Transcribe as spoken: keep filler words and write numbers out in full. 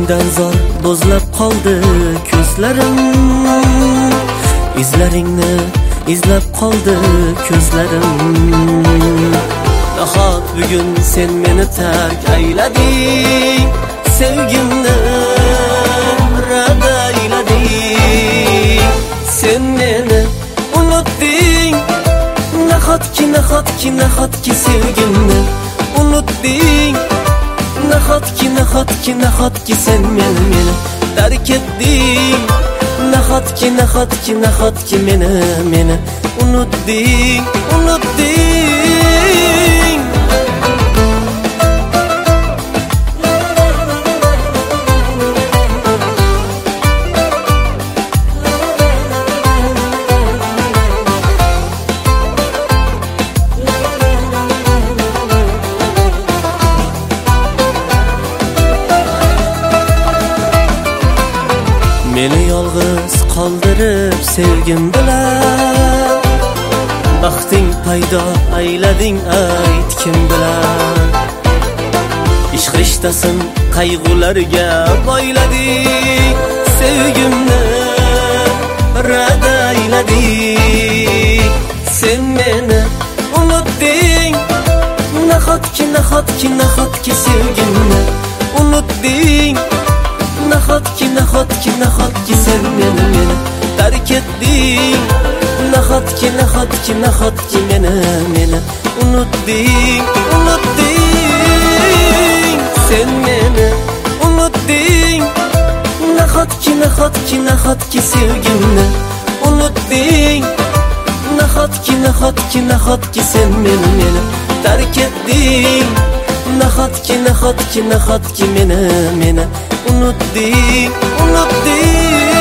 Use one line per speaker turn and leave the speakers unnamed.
sendan zor bo'zlab qoldi ko'zlarim, izlaringni izlab qoldi ko'zlarim. Nahot bugun sen meni tark aylading, sevgimni rad aylading. Sen meni unutding, nahotki nahotki nahotki sevgimni unutding. Nahotki nahotki nahotki sen meni meni tark etding. Nahotki nahotki nahotki meni meni unutding unutding. Meni yolg'iz qoldirib sevgim bilan baxting paydo aylading ayt kim bilan. Ishq rishtasin qayg'ularga boylading, sevgimni rad aylading. Sen meni unutding, nahotki nahotki nahotki sevgimni unutding. Nahotki nahotki nahotki sen meni meni tark etding. Nahotki nahotki nahotki meni meni unutding unutding. Sen meni unutding, nahotki nahotki nahotki sevgimni unutding. Nahotki nahotki nahotki sen meni meni tark etding. Nahotki nahotki nahotki meni meni unutding unutding.